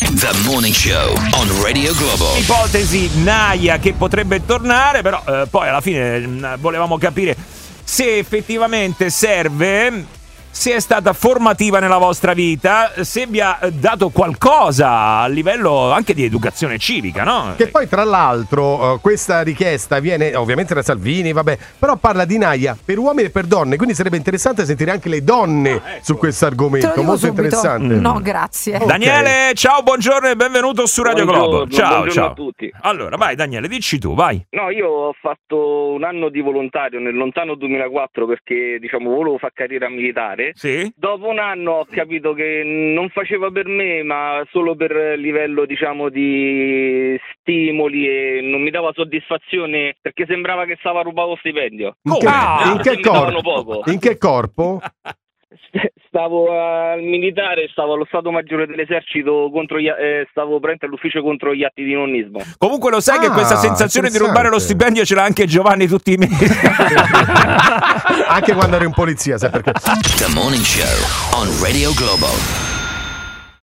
The Morning Show on Radio Globo. Ipotesi Naia che potrebbe tornare, però poi alla fine volevamo capire se effettivamente serve, se è stata formativa nella vostra vita, se vi ha dato qualcosa a livello anche di educazione civica, no? Che poi tra l'altro questa richiesta viene ovviamente da Salvini, vabbè, però parla di Naia per uomini e per donne, quindi sarebbe interessante sentire anche le donne su questo argomento, molto subito. interessante. No, grazie. Okay. Daniele, ciao, buongiorno e benvenuto su Radio Globo. Ciao, buongiorno ciao a tutti. Allora, vai Daniele, dici tu, vai. No, io ho fatto un anno di volontario nel lontano 2004 perché, volevo fare carriera militare. Sì? Dopo un anno ho capito che non faceva per me, ma solo per livello, di stimoli, e non mi dava soddisfazione perché sembrava che stava rubando stipendio. In che davano poco. In che corpo? Stavo al militare, stavo allo Stato Maggiore dell'Esercito stavo presente all'ufficio contro gli atti di nonnismo. Comunque lo sai che questa sensazione di rubare lo stipendio ce l'ha anche Giovanni tutti i mesi. Anche quando ero in polizia, sai perché? The Morning Show on Radio Globo.